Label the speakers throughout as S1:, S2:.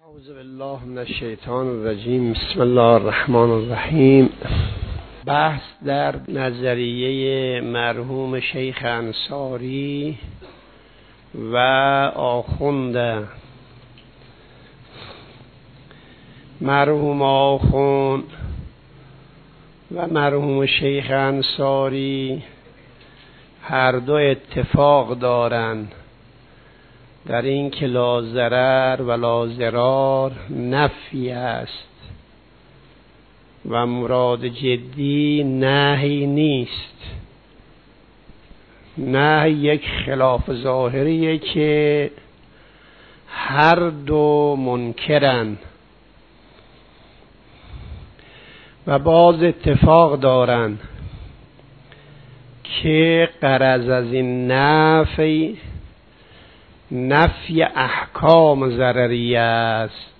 S1: اعوذ بالله من الشیطان الرجیم. بسم الله الرحمن الرحیم. بحث در نظریه مرحوم شیخ انصاری و آخوند. مرحوم آخوند و مرحوم شیخ انصاری هر دو اتفاق دارند در این که لا ضرر و لا ضرار نفی است و مراد جدی نهی نیست. نهی یک خلاف ظاهریه که هر دو منکرن و باز اتفاق دارن که غرض از این نفی احکام ضرریه است.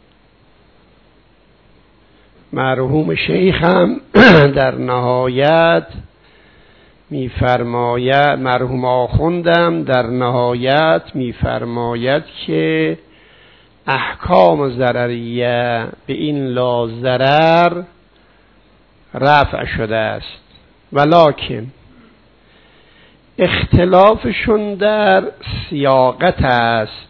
S1: مرحوم شیخ هم در نهایت می‌فرماید، مرحوم آخوندم در نهایت می‌فرماید که احکام ضرریه به این لا ضرر رفع شده است، ولکن اختلافشون در سیاقت است.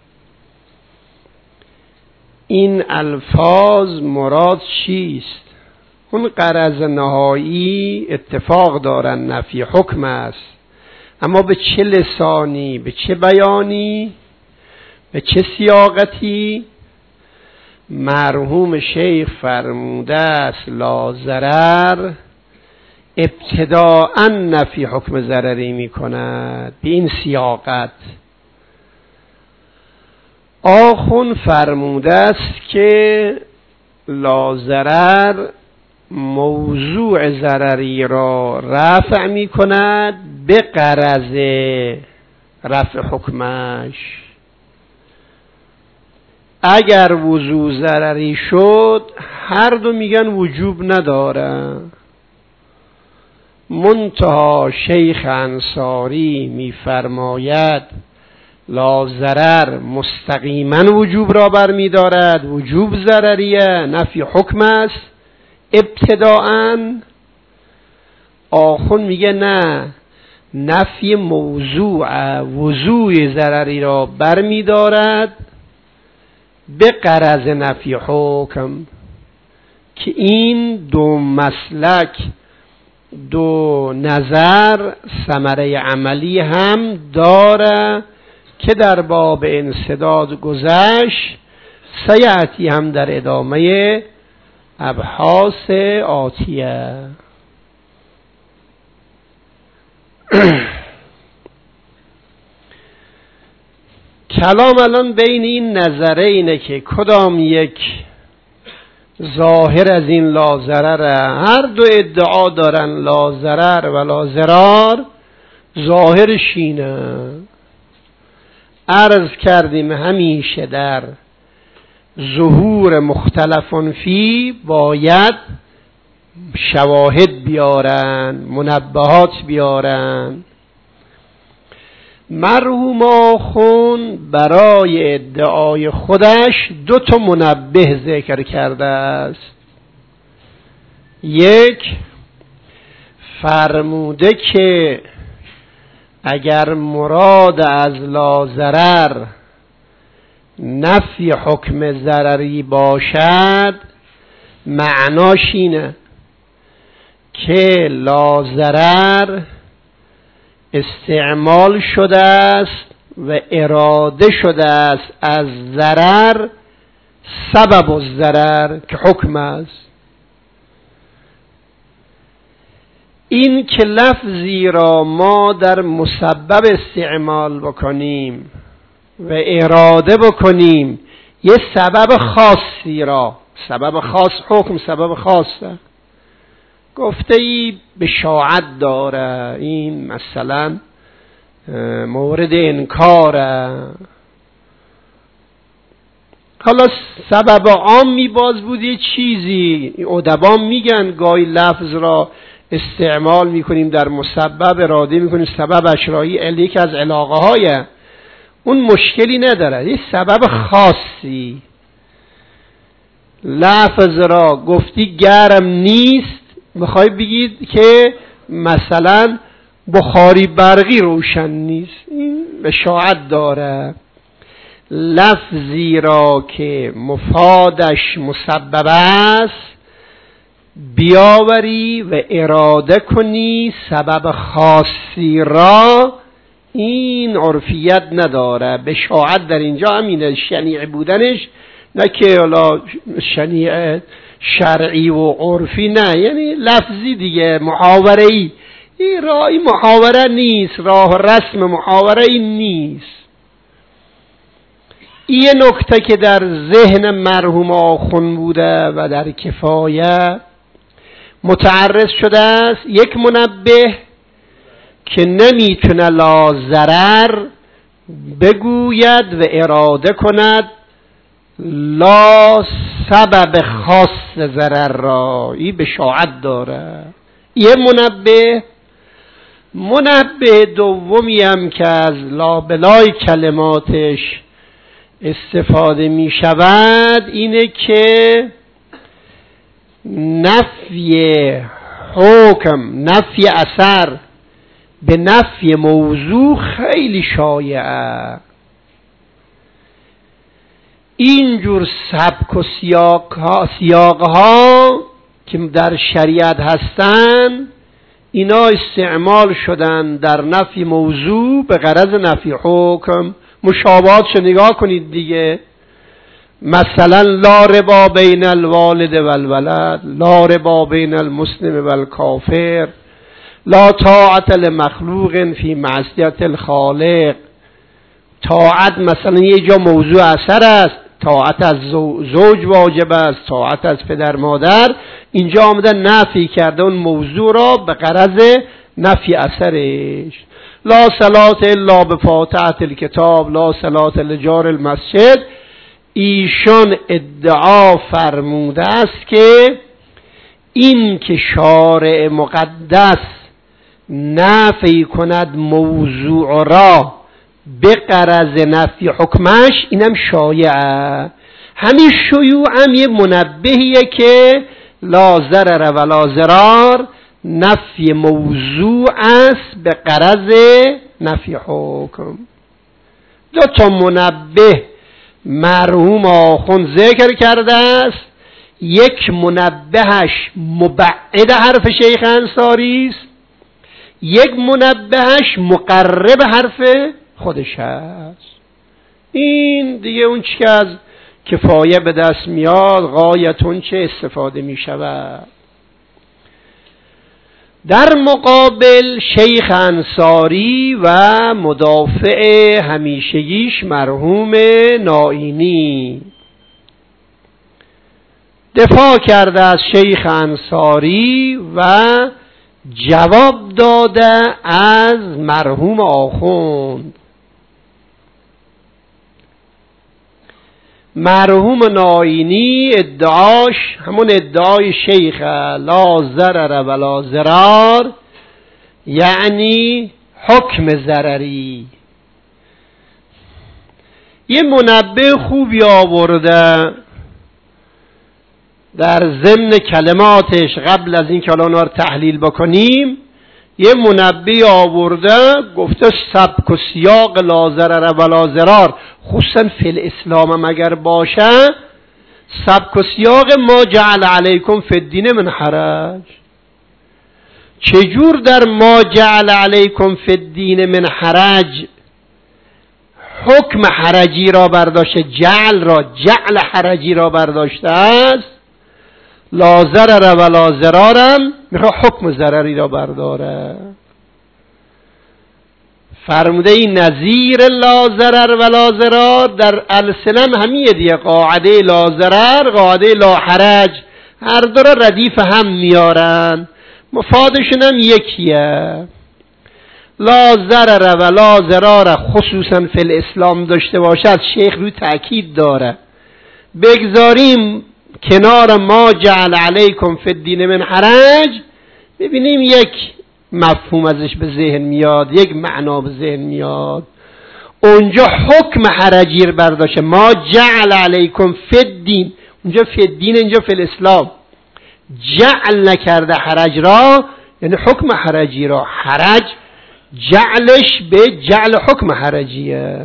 S1: این الفاظ مراد چیست؟ اون غرض نهایی اتفاق دارن نفی حکم است، اما به چه لسانی، به چه بیانی، به چه سیاقتی؟ مرحوم شیخ فرموده است لا ضرر ابتداءً نفی حکم ضرری می کند به این سیاقت. آخوند فرموده است که لا ضرر موضوع ضرری را رفع می کند به غرض رفع حکمش. اگر وضوع ضرری شد هر دو میگن وجوب نداره. منتها شیخ انصاری می‌فرماید لا ضرر مستقیما وجوب را برمی دارد، وجوب ضرریه، نفی حکم است ابتداءً. آخوند میگه نه، نفی موضوع وضوع ضرری را برمی دارد به غرض نفی حکم، که این دو مسلک، دو نظر ثمره عملی هم داره که در باب انسداد گذشت، سیأتی هم در ادامه ابحاث آتیه. کلام الان بین این نظره اینه که کدام یک ظاهر از این لا ضرر. هر دو ادعا دارن لا ضرر و لا ضرار، ظاهرش اینه. عرض کردیم همیشه در ظهور مختلفون فی باید شواهد بیارن، منبهات بیارن. مرحوم آخوند برای ادعای خودش دو تا منبه ذکر کرده است. یک، فرموده که اگر مراد از لا ضرر نفی حکم ضرری باشد، معناش اینه که لا ضرر استعمال شده است و اراده شده است از ضرر سبب الضرر که حکم است. این که لفظی را ما در مسبب استعمال بکنیم و اراده بکنیم یه سبب خاصی را، سبب خاص حکم سبب خاصه، گفته ای بشاعت داره، این مثلا مورد انکاره. حالا سبب عامی باز بود یه چیزی، ادبا میگن گاهی لفظ را استعمال میکنیم در مسبب، اراده میکنیم سبب اشرایی یکی از علاقه های اون مشکلی نداره. یه سبب خاصی لفظ را گفتی گرم نیست، میخوای بگید که مثلا بخاری برقی روشن نیست، این بشاعت داره. لفظی را که مفادش مسبب است بیاوری و اراده کنی سبب خاصی را، این عرفیت نداره. بشاعت در اینجا همینه، شنیع بودنش، نه که حالا شنیع شرعی و عرفی، نه، یعنی لفظی دیگه، محاوره‌ای. این راهی محاوره نیست، راه رسم محاوره ای نیست. این نکته که در ذهن مرحوم آخوند بوده و در کفایه متعرض شده است، یک منبه که نمیتونه لا ضرر بگوید و اراده کند لا سبب خاص ضرر را، این بشاعت داره. یه منبه دومی هم که از لابلای کلماتش استفاده می شود اینه که نفی حکم، نفی اثر به نفی موضوع خیلی شایعه. اینجور سبک و سیاقها که در شریعت هستن، اینا استعمال شدن در نفی موضوع به غرض نفی حکم. مشابهاتش نگاه کنید دیگه. مثلا لا ربا بین الوالد والولد، لا ربا بین المسلم والکافر، لا طاعت لمخلوق فی معصیت الخالق. طاعت مثلا یه جا موضوع اثر است، طاعت از زوج واجب است، طاعت از پدر مادر. اینجا آمدن نفی کرده اون موضوع را به غرض نفی اثرش. لا صلاة الا بفاتحة الکتاب، لا صلاة لجار المسجد. ایشان ادعا فرموده است که این که شارع مقدس نفی کند موضوع را به غرض نفی حکمش، اینم شایعه. همین شیوع هم یه منبهیه که لا ضرر ولا ضرار نفی موضوع است به غرض نفی حکم. دو تا منبه مرحوم آخوند ذکر کرده است. یک منبهش مبعد حرف شیخ انصاری است، یک منبهش مقرب حرف خودش هست. این دیگه اون چی که از کفایه به دست میاد غایتون چه استفاده می شود. در مقابل شیخ انصاری و مدافع همیشگیش مرحوم نائینی دفاع کرده از شیخ انصاری و جواب داده از مرحوم آخوند. مرحوم نائینی ادعاش همون ادعای شیخ لا ضرر ولا ضرار، یعنی حکم ضرری. یه منبه خوبی آورده در ضمن کلماتش قبل از این که الان رو تحلیل بکنیم. یه منبه آورده گفته سبک و سیاق لا ضرر ولا ضرار خصوصا فی الاسلام هم اگر باشه، سبک و سیاق ما جعل علیکم فی الدین من حرج. چجور در ما جعل علیکم فی الدین من حرج حکم حرجی را برداشته، جعل حرجی را برداشته است، لا ضرر ولا ضرارم میخواد حکم ضرری را برداره. فرموده این نظیر لا ضرر ولا ضرار در السلم همیه دیگه، قاعده لا ضرر قاعده لا حرج هر دو را ردیف هم میارن، مفادشون هم یکیه. لا ضرر ولا ضرار خصوصا فی الاسلام داشته باشد شیخ روی تأکید داره. بگذاریم کنار ما جعل علیکم فی الدین من حرج، ببینیم یک مفهوم ازش به ذهن میاد، یک معنا به ذهن میاد. اونجا حکم حرجی برداشته، ما جعل علیکم فی الدین، اینجا فی الدین، اینجا فی الاسلام. جعل نکرده حرج را، یعنی حکم حرجی را. حرج جعلش به جعل حکم حرجیه.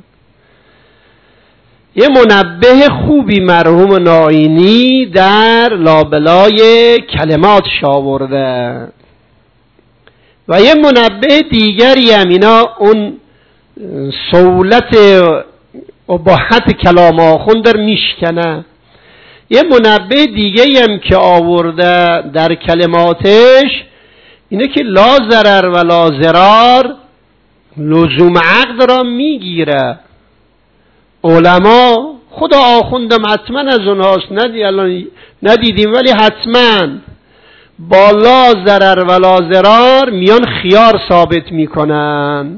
S1: یه منبه خوبی مرحوم ناینی در لابلای کلماتش آورده و یه منبه دیگری هم اینا اون سهولت اباحت کلام آخوند در میشکنه. یه منبه دیگه هم که آورده در کلماتش اینه که لا ضرر و لا ضرار لزوم عقد را میگیره. علما، خدا آخوندم حتما از اونهاست، ندیدیم ولی حتما با لا ضرر و لا ضرار میان خیار ثابت میکنن،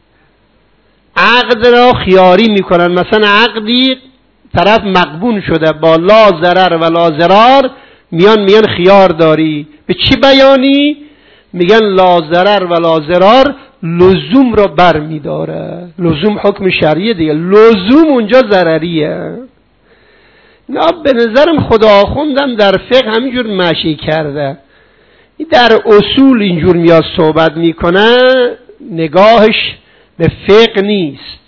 S1: عقد را خیاری میکنن. مثلا عقدی طرف مقبول شده با لا ضرر و لا ضرار، میان خیار داری. به چی بیانی؟ میگن لا ضرر و لا ضرار لزوم را بر میداره. لزوم حکم شرعیه دیگه، لزوم اونجا ضرریه. نه به نظرم خدا آخوندم در فقه همینجور مشی کرده، در اصول اینجور میاد صحبت میکنه، نگاهش به فقه نیست.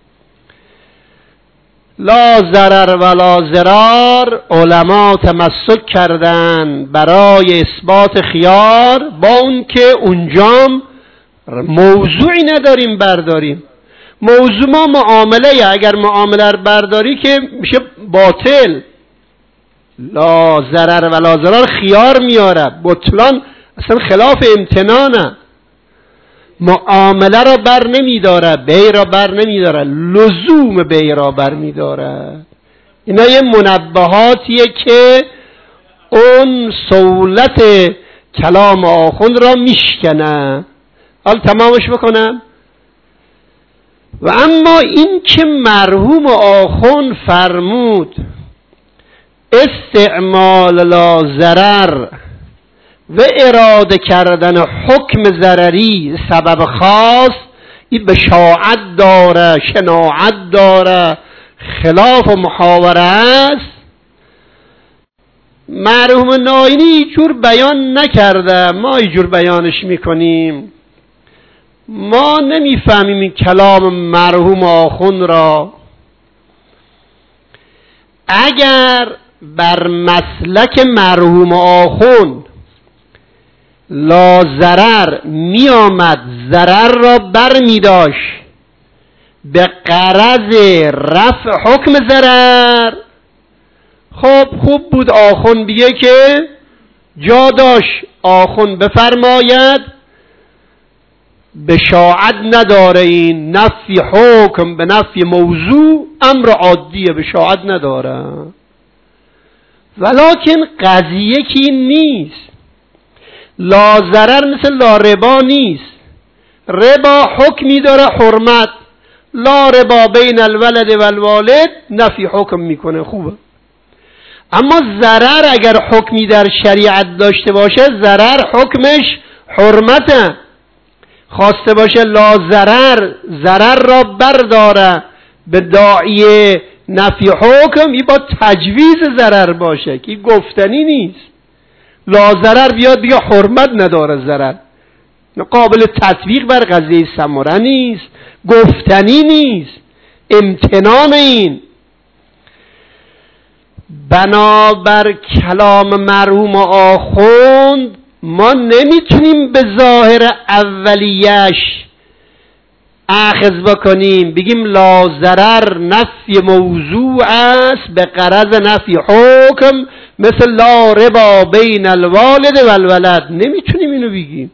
S1: لا ضرر و لا ضرار علما تمسک کردن برای اثبات خیار، با اون که اونجام موضوعی نداریم برداریم. موضوع ما معامله، اگر معامله رو برداری که میشه باطل. لا ضرر و لا ضرار خیار میاره، بطلان اصلا خلاف امتنانه. معامله را بر نمیداره، بیع را بر نمیداره، لزوم بیع را بر میداره. اینا یه منبهاتیه که اون سهولت کلام آخوند را میشکنه. حال تمامش بکنم. و اما این که مرحوم آخوند فرمود استعمال لا ضرر و اراده کردن حکم ضرری سبب خاص، این بشاعت داره، شناعت داره، خلاف و محاوره است. مرحوم ناینی اینجور بیان نکرده، ما اینجور بیانش میکنیم. ما نمیفهمیم این کلام مرحوم آخوند را. اگر بر مسلک مرحوم آخوند لا ضرر می آمد، ضرر را بر می داشت به غرض رفع حکم ضرر، خب خوب بود آخوند بیه که جا داشت آخوند بفرماید بشاعت نداره، این نفی حکم به نفی موضوع امر عادیه، بشاعت نداره. ولکن قضیه کی نیست. لا ضرر مثل لا ربا نیست. ربا حکمی داره حرمت، لا ربا بین الولد و الوالد نفی حکم میکنه، خوبه. اما ضرر اگر حکمی در شریعت داشته باشه، ضرر حکمش حرمته. خواسته باشه لا ضرر، ضرر را برداره به داعیه نفی حکم، این با تجویز ضرر باشه که گفتنی نیست. لا ضرر بیاد بگه حرمت نداره ضرر، قابل تطبیق بر قضیه ثمره نیست، گفتنی نیست، امتنان. این بنابر کلام مرحوم آخوند ما نمیتونیم به ظاهر اولیش اخذ بکنیم، بگیم لا ضرر نفی موضوع است به غرض نفی حکم، مثل لا ربا بین الوالد و الولد. نمیتونیم اینو بگیم.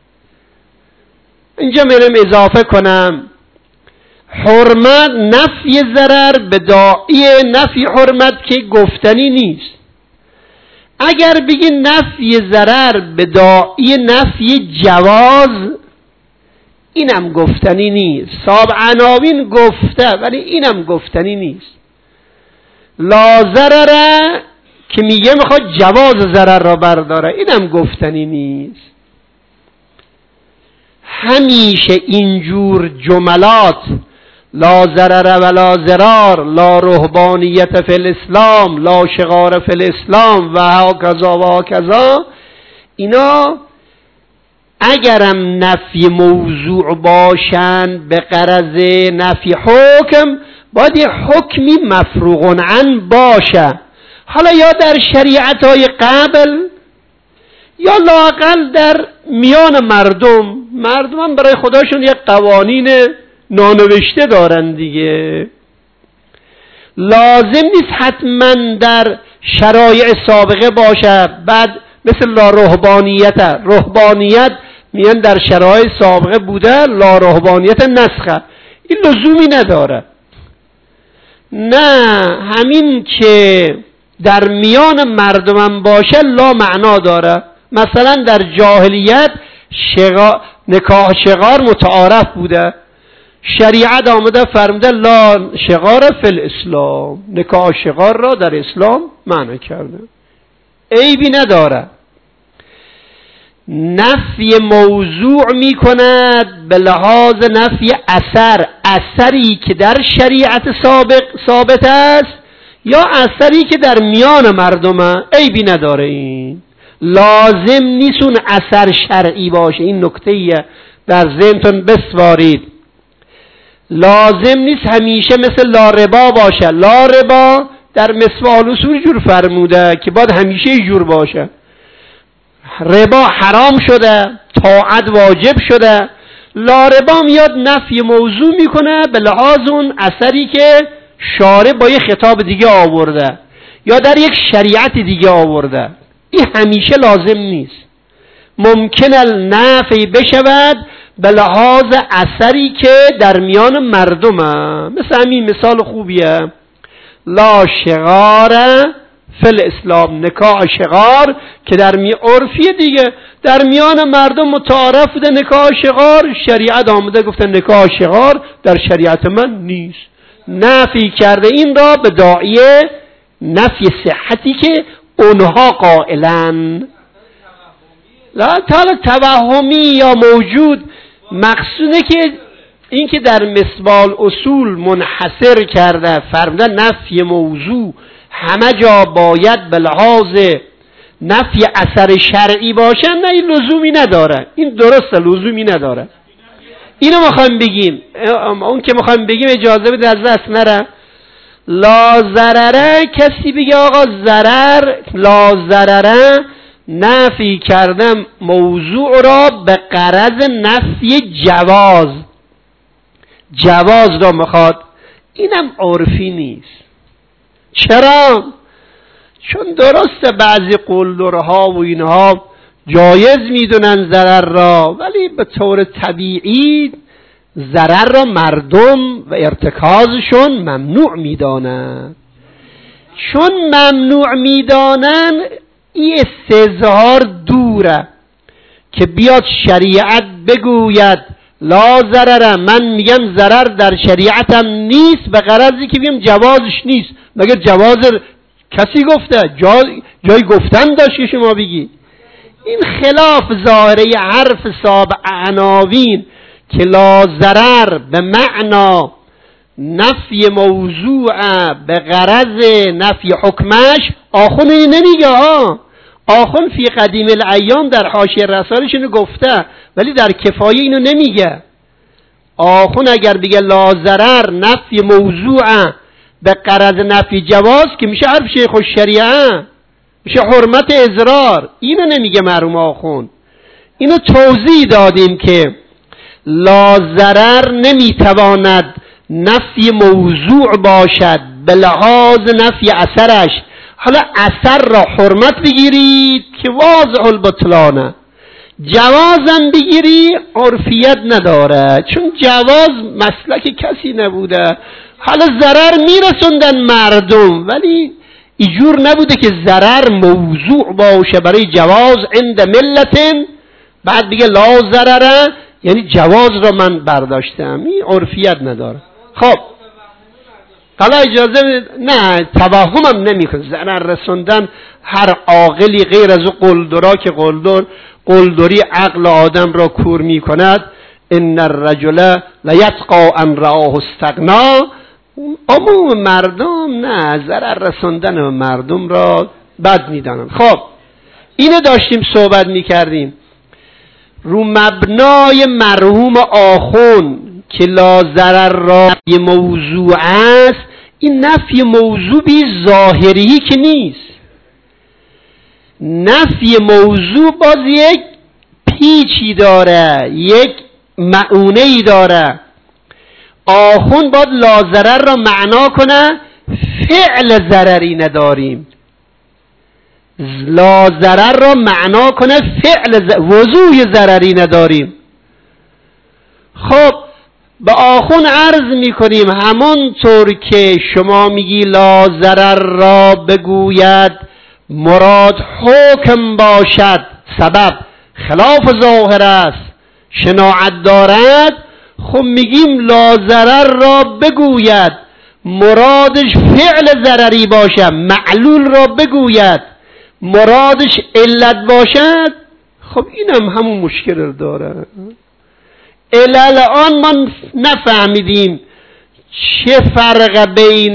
S1: اینجا میرم اضافه کنم حرمت نفی ضرر به داعی نفی حرمت که گفتنی نیست. اگر بگی نفی ضرر به داعی نفی جواز، اینم گفتنی نیست. صاحب عناوین گفته ولی اینم گفتنی نیست. لا ضرر که میگه میخواد جواز ضرر را برداره، اینم گفتنی نیست. همیشه اینجور جملات لا ضرر ولا ضرار، لا رهبانیت فی الاسلام، لا شغار فی الاسلام و هکذا و هکذا، اینا اگرم نفی موضوع باشند به غرض نفی حکم، باید یه حکمی مفروغ عنه باشه. حالا یا در شریعت‌های قبل یا لااقل در میان مردم هم برای خداشون یک قوانین نانوشته دارن دیگه. لازم نیست حتما در شرایع سابقه باشه. بعد مثل لا رهبانیت میان در شرایع سابقه بوده، لا رهبانیت نسخه، این لزومی نداره. نه، همین که در میان مردمم باشه لا معنا داره. مثلا در جاهلیت نکاح شغار متعارف بوده، شریعت آمده فرموده لا شغار فی الاسلام، نکاح شغار را در اسلام معنی کرده، عیبی نداره. نفی موضوع می کند به لحاظ نفی اثری که در شریعت ثابت است یا اثری که در میان مردمه، عیبی نداره. این لازم نیست اون اثر شرعی باشه. این نکته در ذهنتون بسوارید. لازم نیست همیشه مثل لا ربا باشه. لا ربا در مصباح الاصول جور فرموده که باید همیشه یه جور باشه. ربا حرام شده، طاعت واجب شده. لا ربا میاد نفی موضوع میکنه به لحاظ اون اثری که شارع با یه خطاب دیگه آورده یا در یک شریعت دیگه آورده. این همیشه لازم نیست. ممکن النفی بشود به لحاظ اثری که در میان مردمه. مثل همین مثال خوبیه، لا شغار فی الاسلام، نکاح شغار که در عرفی دیگه در میان مردم متعارف بوده نکاح شغار، شریعت آمده گفته نکاح شغار در شریعت من نیست، نفی کرده این را به داعیه نفی صحتی که اونها قائلن. لا تعالی توهمی یا موجود، مقصوده که این که در مصباح الاصول منحصر کرده فرموده نفی موضوع همه جا باید به لحاظ نفی اثر شرعی باشه، نه این لزومی نداره. این درسته، لزومی نداره. اینو میخوایم بگیم. اون که میخوایم بگیم اجازه بده از دست نره. لا ضرره، کسی بگه آقا ضرر، لا ضرره نفی کردم موضوع را به غرض نفی جواز را میخواد، اینم عرفی نیست. چرا؟ چون درسته بعضی قلدرها و اینها جایز میدونن ضرر را، ولی به طور طبیعی ضرر را مردم و ارتکازشون ممنوع میدانن. چون ممنوع میدانن این استظهار دوره که بیاد شریعت بگوید لا ضرر، من میگم ضرر در شریعتم نیست به غرضی که بگم جوازش نیست. مگر جواز کسی گفته؟ جای گفتن داشت که شما بگی؟ این خلاف ظاهره حرف صاحب عناوین که لا ضرر به معنا نفی موضوع به غرض نفی حکمش. آخون این نمیگه ها. آخون فی قدیم الایام در حاشیه رسالش اینو گفته، ولی در کفایه اینو نمیگه. آخون اگر بگه لا ضرر نفی موضوع به غرض نفی جواز که میشه حرف شیخ الشریعه، میشه حرمت اضرار. اینو نمیگه مرحوم آخون. اینو توضیح دادیم که لا ضرر نمیتواند نفی موضوع باشد به لحاظ نفی اثرش. حالا اثر را حرمت بگیرید که واضح البطلانه، جوازم بگیری عرفیت نداره، چون جواز مسلک کسی نبوده. حالا ضرر میرسوندن مردم، ولی اینجور نبوده که ضرر موضوع باشه برای جواز عند ملت بعد بگه لا ضرره، یعنی جواز را من برداشتم. این عرفیت نداره. خب حالا اجازه نه، توهمم نمیکنه. ضرر رسوندن هر عاقلی غیر از قلدرا که قلدری عقل آدم را کور میکند. ان الرجل لیطغی ان رآه استغنا. عموم مردم نه، ضرر رساندن به مردم را بد میدانن. خب اینو داشتیم صحبت میکردیم رو مبنای مرحوم آخون که لا ضرر را یه موضوع است. این نفی موضوع بی ظاهری که نیست، نفی موضوع باز یک پیچی داره، یک معونه‌ای داره. آخون باید لا ضرر را معنا کنه فعل ضرری نداریم، لا ضرر را معنا کنه وضوع ضرری نداریم. خب به آخون عرض میکنیم همونطور که شما میگی لا ضرر را بگوید مراد حکم باشد، سبب خلاف ظاهر است، شناعت دارد. خب میگیم لا ضرر را بگوید مرادش فعل ضرری باشد، معلول را بگوید مرادش علت باشد. خب اینم همون مشکل رو داره. الان ما نفهمیدیم چه فرق بین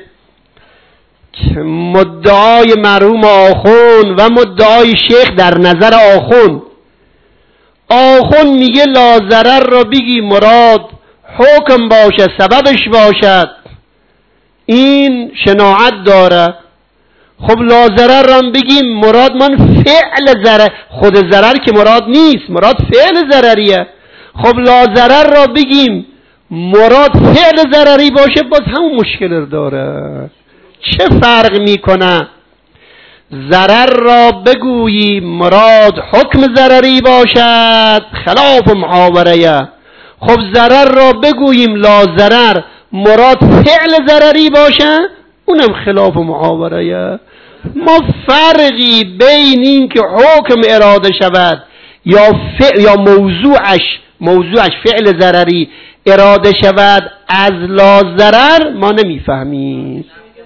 S1: مدعای مرحوم آخون و مدعای شیخ در نظر آخون. آخون میگه لا ضرر را بگی مراد حکم باشه، سببش باشد، این شناعت داره. خب لا ضرر را بگیم مراد من فعل ضرر، خود ضرر که مراد نیست، مراد فعل ضرریه. خب لا ضرر را بگیم مراد فعل ضرری باشه، باز همون مشکل رو داره. چه فرق میکنه؟ ضرر را بگویی مراد حکم ضرری باشد، خلاف محاوره. خب ضرر را بگوییم لا ضرر مراد فعل ضرری باشه، اونم خلاف محاوره. ما فرقی بین این که حکم اراده شود یا موضوعش فعل ضرری اراده شود از لا ضرر ما نمیفهمیم.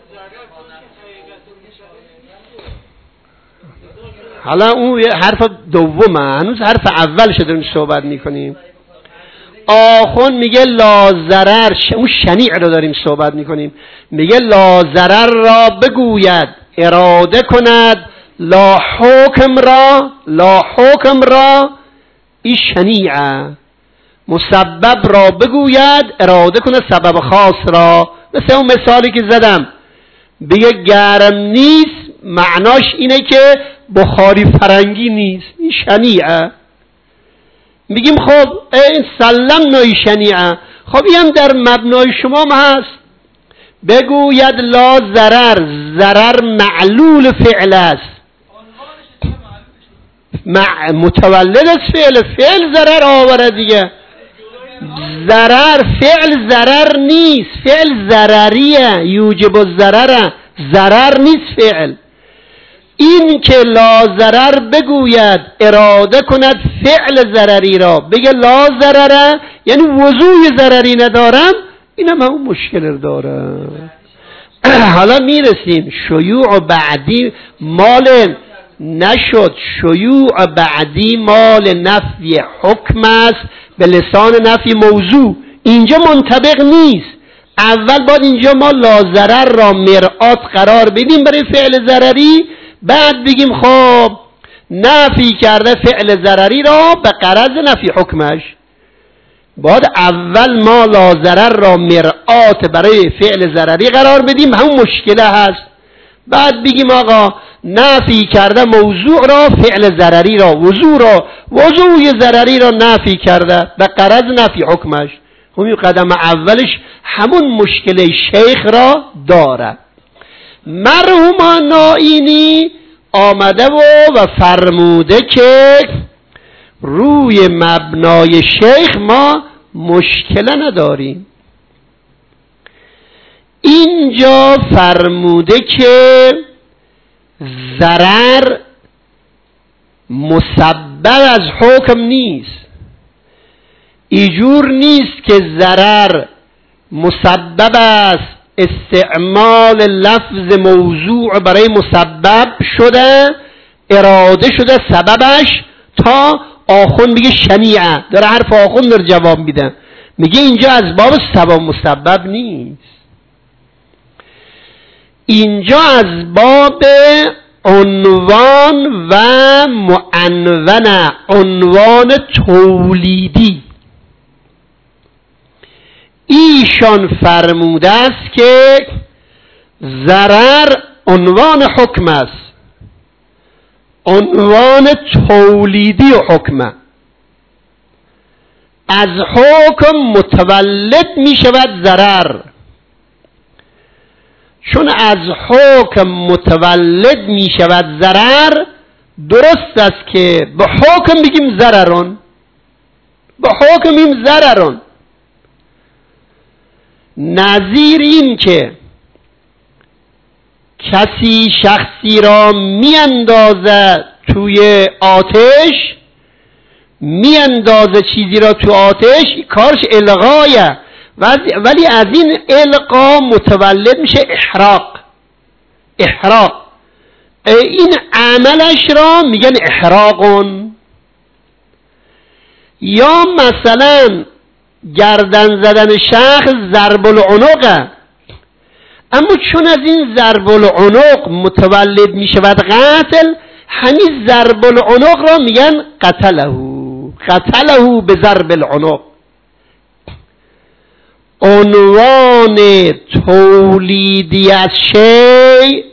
S1: حالا اون حرف دومه، هنوز حرف اول شده داریم صحبت میکنیم. آخون میگه لا ضرر، اون شنیع رو داریم صحبت میکنیم. میگه لا ضرر را بگوید اراده کند لا حکم را این شنیعه. مسبب را بگوید اراده کنه سبب خاص را. مثل اون مثالی که زدم، بگه گرم نیست معناش اینه که بخاری فرنگی نیست، این شنیعه. میگیم خب این سلم نوعی شنیعه. خب این هم در مبنای شما هست. بگوید لا ضرر معلول فعل است، متولد از فعل ضرر آوره دیگه. فعل ضرر نیست، فعل ضرریه، یوجب الضرر، ضرر نیست فعل. این که لا ضرر بگوید اراده کند فعل ضرری را، بگه لا ضرره یعنی وضوع ضرری ندارم، اینم همون مشکل داره. حالا میرسیم شیوع بعدی مال نشد، شیوع بعدی مال نفی حکم است به لسان نفی موضوع. اینجا منطبق نیست. اول باید اینجا ما لا ضرر را مرآت قرار بدیم برای فعل ضرری، بعد بگیم خب نفی کرده فعل ضرری را به غرض نفی حکمش. باید اول ما لا ضرر را مرآت برای فعل ضرری قرار بدیم، همون مشکله هست. بعد بگیم آقا نفی کرده موضوع را، فعل ضرری را، وضوع ضرری را نفی کرده به غرض نفی حکمش. همین قدم اولش همون مشکل شیخ را داره. مرحوم نائینی آمده و فرموده که روی مبنای شیخ ما مشکل نداریم. اینجا فرموده که ضرر مسبب از حکم نیست. اینجور نیست که ضرر مسبب است، استعمال لفظ موضوع برای مسبب شده، اراده شده سببش، تا آخون بگه شنیعه، داره حرف آخون در جواب میده. میگه اینجا از باب سبب مسبب نیست، اینجا از باب عنوان و معنون، عنوان تولیدی. ایشان فرموده است که ضرر عنوان حکم است، عنوان تولیدی و حکم. از حکم متولد می شود ضرر، چون از حکم متولد می شود ضرر، درست است که به حکم بگیم ضررون، به حکم بگیم ضررون. نظیر این که کسی شخصی را میاندازه توی آتش، میاندازه چیزی را تو آتش، کارش الغایه، ولی از این القا متولد میشه احراق. احراق این عملش را میگن احراقون. یا مثلا گردن زدن شخص ضرب العنقه، اما چون از این ضرب العنق متولد می شود قتل، همین ضرب العنق را میگن قتله به ضرب العنق. عنوان تولیدی از شیء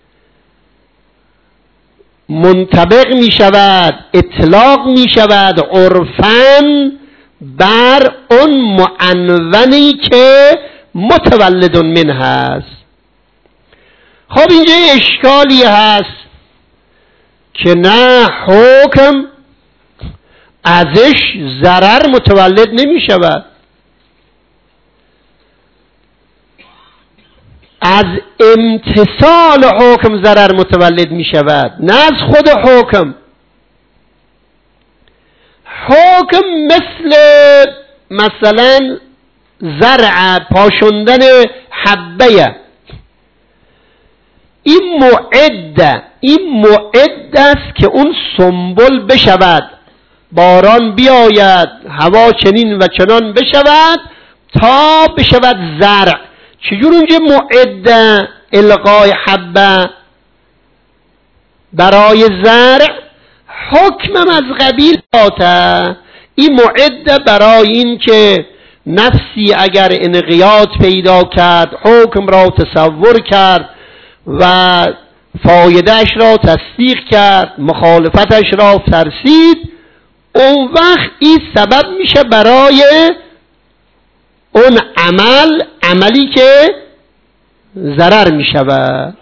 S1: منطبق می شود، اطلاق می شود عرفاً بر اون معنونی که متولد منه هست. خب اینجا اشکالی هست که نه، حکم ازش ضرر متولد نمی شود، از امتثال حکم ضرر متولد می شود، نه از خود حکم. حکم مثلا زرع، پاشوندن حبه، این معد است که اون سنبل بشود، باران بیاید، هوا چنین و چنان بشود تا بشود زرع. چجور اونجا معد القای حبه برای زرع؟ حکمم از قبیل آته، این معد برای این که نفسی اگر انقیاد پیدا کرد، حکم را تصور کرد و فایدهش را تصدیق کرد، مخالفتش را ترسید، اون وقت این سبب میشه برای اون عملی که ضرر میشود.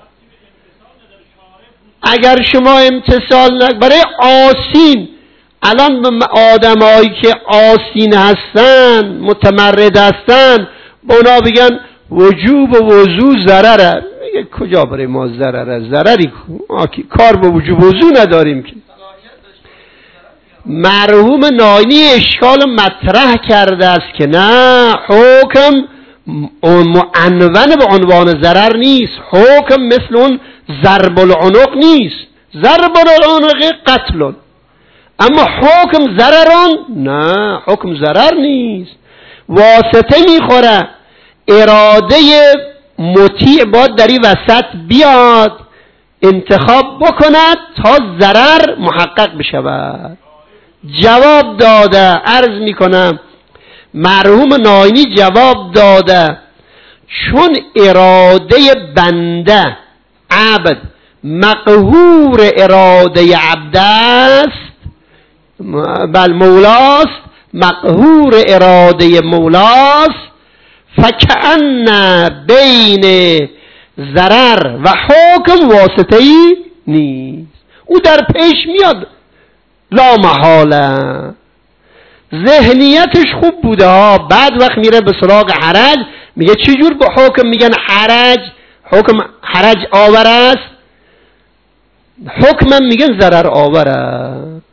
S1: اگر شما امتثال برای آسین، الان آدمایی که آسین هستن، متمرد هستن، با اونا بگن وجوب و وضو ضرره، میگه کجا برای ما ضرره؟ ضرری کار با وجوب و وضو نداریم که. مرحوم ناینی اشکال مطرح کرده است که نه، حکم معنون به عنوان ضرر نیست، حکم مثل اون ضرب العنق نیست، ضرب العنق قتل، اما حکم ضرران نه، حکم ضرر نیست، واسطه میخوره. اراده مطیع باید در این وسط بیاد، انتخاب بکند تا ضرر محقق بشود. جواب داده، عرض میکنم مرحوم ناینی جواب داده، چون اراده بنده عبد مقهور اراده عبد است، بل مولاست، مقهور اراده مولاست، فکأن بین ضرر و حکم واسطه ای نیست. او در پیش میاد لا محاله، ذهنیتش خوب بوده ها، بعد وقت میره به سراغ حرج، میگه چجور به حکم میگن حرج؟ حکم حرج آور است، حکمم میگن ضرر آور است.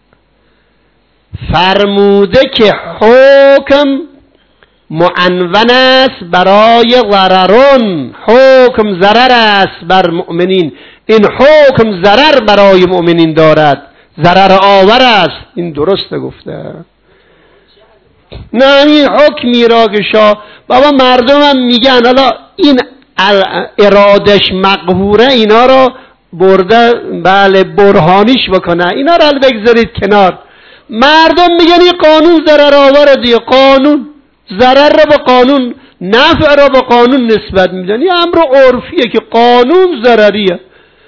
S1: فرموده که حکم معنون است برای ضررون، حکم ضرر است بر مؤمنین، این حکم ضرر برای مؤمنین دارد، ضرر آور است. این درسته گفته. نه همین حکمی را که شاه بابا مردم هم میگن حالا این ارادش مقهوره، اینا رو برده بله برهانیش بکنه، اینا رو حالا بگذارید کنار. مردم میگن این قانون ضرر آوره دیگه، قانون ضرر رو به قانون، نفع رو به قانون نسبت میدن. این امر عرفیه که قانون ضرریه.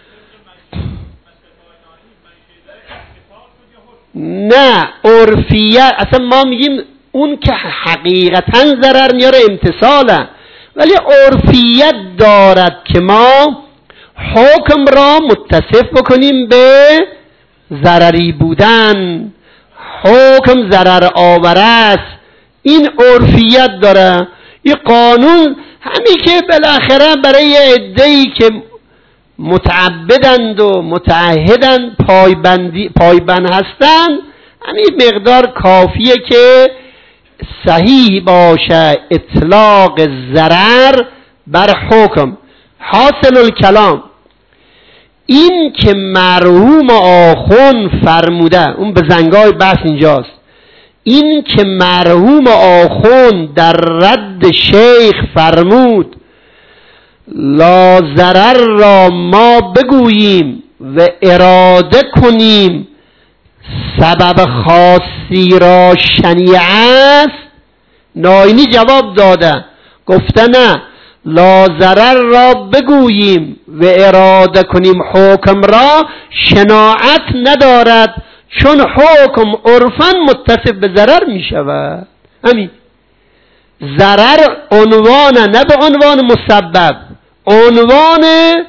S1: نه عرفیت اصلا ما میگیم اون که حقیقتا ضرر میاره امتصاله، ولی عرفیت دارد که ما حکم را متصف بکنیم به ضرری بودن، حکم ضرر آور است. این عرفیت داره. این قانون همین که بالاخره برای عده‌ای که متعبدند و متعهدند پایبند هستند، همین مقدار کافیه که صحیح باشه اطلاق ضرر بر حکم. حاصل الکلام این که مرحوم آخوند فرموده، اون به زنگای بحث اینجاست، این که مرحوم آخوند در رد شیخ فرمود لا ضرر را ما بگوییم و اراده کنیم سبب خاصی را شنیع است، ناینی جواب داده گفته نه، لا ضرر را بگوییم و اراده کنیم حکم را شناعت ندارد، چون حکم عرفاً متصف به ضرر می شود. همین ضرر عنوان، نه به عنوان مسبب، عنوان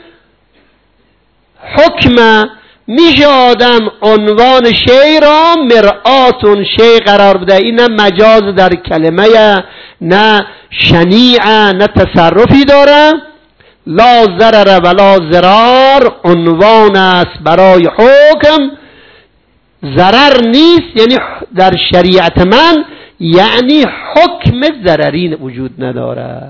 S1: حکم. میشه آدم عنوان شی را مرآتون شی قرار بده، این نه مجاز در کلمه، نه شنیعه، نه تصرفی داره. لا ضرر ولا ضرار عنوان است برای حکم، ضرر نیست یعنی در شریعت من یعنی حکم ضرری وجود نداره.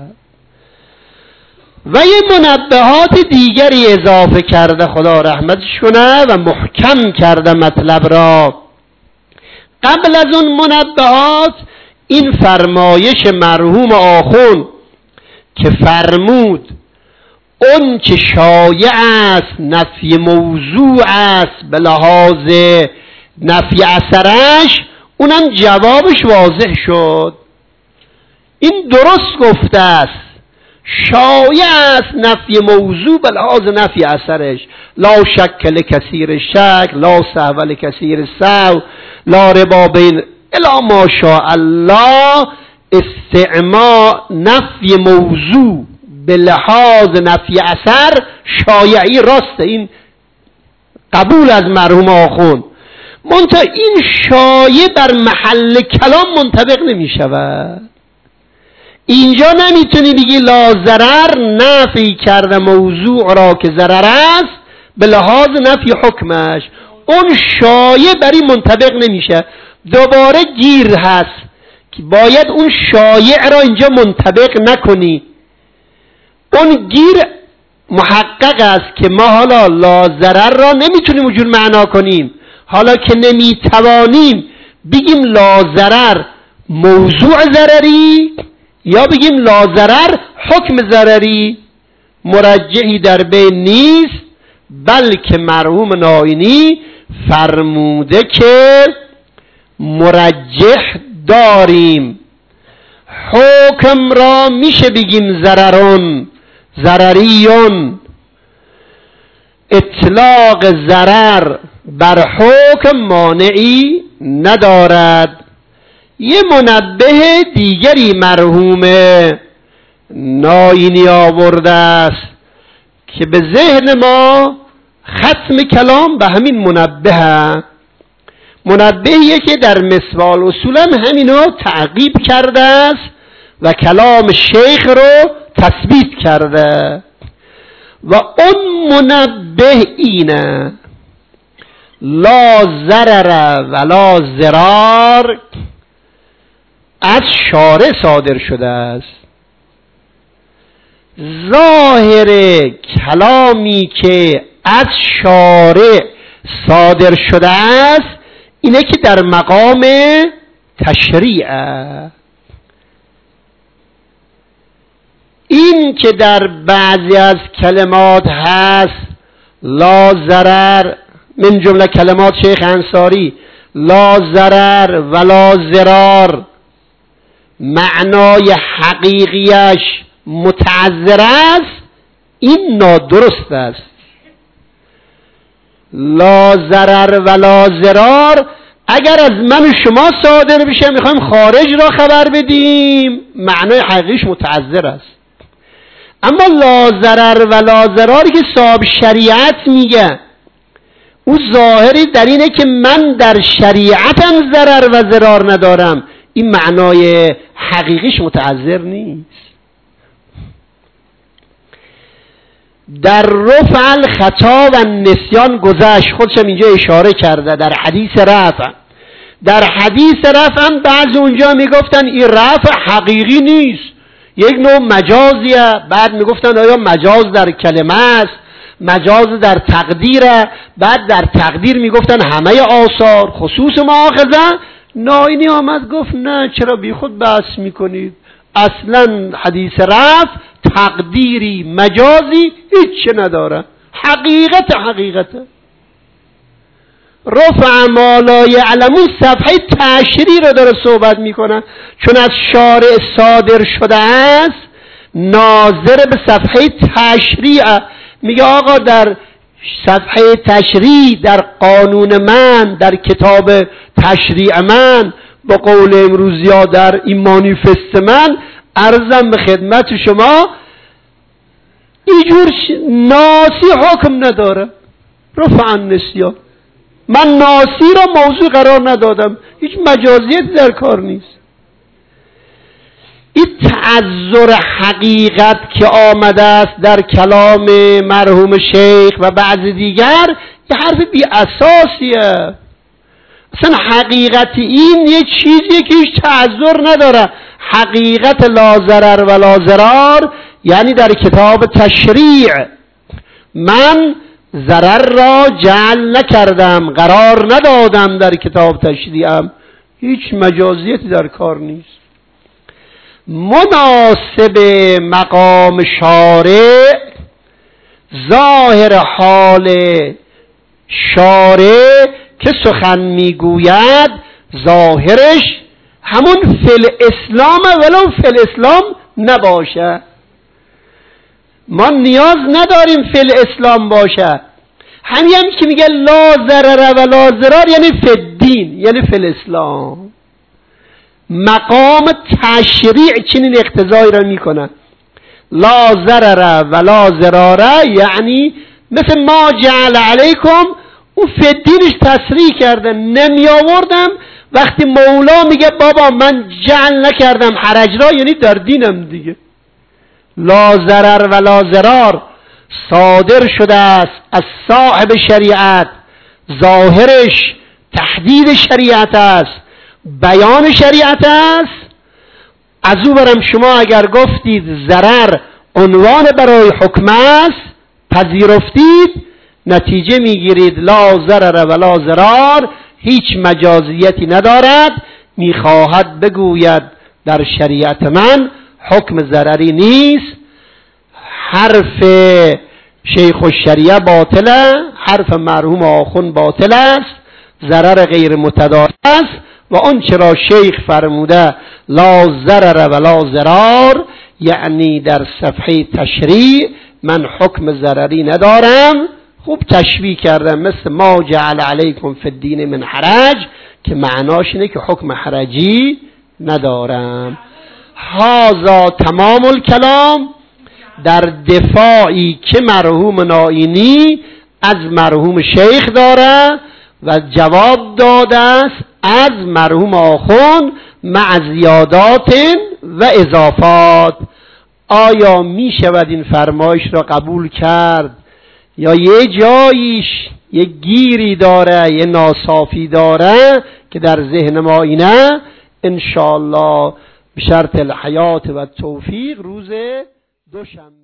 S1: و یه منبهات دیگری اضافه کرده خدا رحمتش کنه و محکم کرده مطلب را. قبل از اون منبهات این فرمایش مرحوم آخوند که فرمود اون که شایع است نفی موضوع است به لحاظ نفی اثرش، اونم جوابش واضح شد. این درست گفته است، شایع است نفی موضوع به لحاظ نفی اثرش. لا شک لکثیر شک، لا سهو لکثیر سهو، لا ربا بین الا ما شاء الله. استعمال نفی موضوع به لحاظ نفی اثر شایعی راسته، این قبول از مرحوم آخوند. منتها این شایع بر محل کلام منطبق نمی شود. اینجا نمیتونی بگی لا ضرر نفی کرده موضوع را که ضرر است به لحاظ نفی حکمش، اون شایع بر این منطبق نمیشه. دوباره گیر هست که باید اون شایع را اینجا منطبق نکنی. اون گیر محقق است که ما حالا لا ضرر را نمیتونیم وجود معنا کنیم، حالا که نمیتوانیم بگیم لا ضرر موضوع ضرری یا بگیم لا ضرر حکم ضرری، مرجحی در بین نیست، بلکه مرحوم ناینی فرموده که مرجح داریم. حکم را میشه بگیم ضررون ضرریون، اطلاق ضرر بر حکم مانعی ندارد. یه منبه دیگری مرحوم ناینی آورده است که به ذهن ما ختم کلام به همین منبه، منبهیه که در مصباح اصولا همینو تعقیب کرده است و کلام شیخ رو تثبیت کرده. و اون منبه اینه لا ضرر ولا ضرار از شارع صادر شده است. ظاهر کلامی که از شارع صادر شده است اینه که در مقام تشریع. این که در بعضی از کلمات هست لا ضرر، من جمله کلمات شیخ انصاری، لا ضرر ولا ضرار، معنای حقیقیش متعذر است، این نادرست است. لا ضرر ولا ضرار اگر از من و شما صادر بشه میخوایم خارج را خبر بدیم، معنای حقیقیش متعذر است. اما لا ضرر ولا ضراری که صاحب شریعت میگه، او ظاهری در اینه که من در شریعتم ضرر و ضرار ندارم، این معنای حقیقیش متعذر نیست. در رفع الخطا و نسیان گذشت، خودشم اینجا اشاره کرده در حدیث رفع. در حدیث رفع هم بعضی اونجا میگفتن این رفع حقیقی نیست، یک نوع مجازیه. بعد میگفتن آیا مجاز در کلمه است، مجاز در تقدیره. بعد در تقدیر میگفتن همه آثار خصوص مؤاخذه. ناینی آمد گفت نه، چرا بی خود بحث میکنید؟ اصلا حدیث رفع تقدیری مجازی هیچ نداره، حقیقته. رفع ما لا یعلمون صفحه تشریع رو داره صحبت میکنن، چون از شارع صادر شده است ناظر به صفحه تشریع. میگه آقا در صفحه تشریع، در قانون من، در کتاب تشریع من، با قول امروزی ها در این مانیفست من، عرضم به خدمت شما اینجور ناسی حکم نداره. رفع النسیان، من ناسی را موضوع قرار ندادم، هیچ مجازیت در کار نیست. این تعذر حقیقت که آمده است در کلام مرحوم شیخ و بعض دیگر، یه حرف بی اساسیه. اصلا حقیقت این یه چیزیه که هیچ تعذر نداره. حقیقت لا ضرر ولا ضرار یعنی در کتاب تشریع من ضرر را جعل نکردم، قرار ندادم در کتاب تشریعم، هیچ مجازیتی در کار نیست. مناسب مقام شارع، ظاهر حال شارع که سخن میگوید ظاهرش همون فل اسلام ولو فل اسلام نباشه. ما نیاز نداریم فل اسلام باشه. همین که میگه لا ضرر ولا ضرار یعنی فی الدین، یعنی فی الاسلام. مقام تشریع چنین اقتضایی را میکنه. لا ضرر ولا ضرار یعنی مثل ما جعل علیکم، اون فی الدینش تصریح کرده. نمی آوردم وقتی مولا میگه بابا من جعل نکردم حرج را، یعنی در دینم دیگه. لا ضرر ولا ضرار صادر شده است از صاحب شریعت، ظاهرش تحدید شریعت است، بیان شریعت است. از او برم شما اگر گفتید ضرر عنوان برای حکم است، پذیرفتید، نتیجه میگیرید لا ضرر ولا ضرار هیچ مجازیتی ندارد. میخواهد بگوید در شریعت من حکم ضرری نیست، حرف شیخ الشریعه باطله، حرف مرحوم آخوند باطل است، ضرر غیر متداعی است. و اون چرا شیخ فرموده لا ضرر ولا ضرار یعنی در صفحه تشریع من حکم ضرری ندارم. خوب تشبیه کردم، مثل ما جعل علیکم فی الدین من حرج، که معناش اینه که حکم حرجی ندارم. هذا تمام الکلام در دفاعی که مرحوم نائینی از مرحوم شیخ داره و جواب داده است از مرحوم آخوند مع زیادات و اضافات. آیا می شود این فرمایش را قبول کرد یا یه جاییش یه گیری داره، یه ناصافی داره که در ذهن ما اینه؟ انشاءالله به شرط الحیات و توفیق روز دوشنبه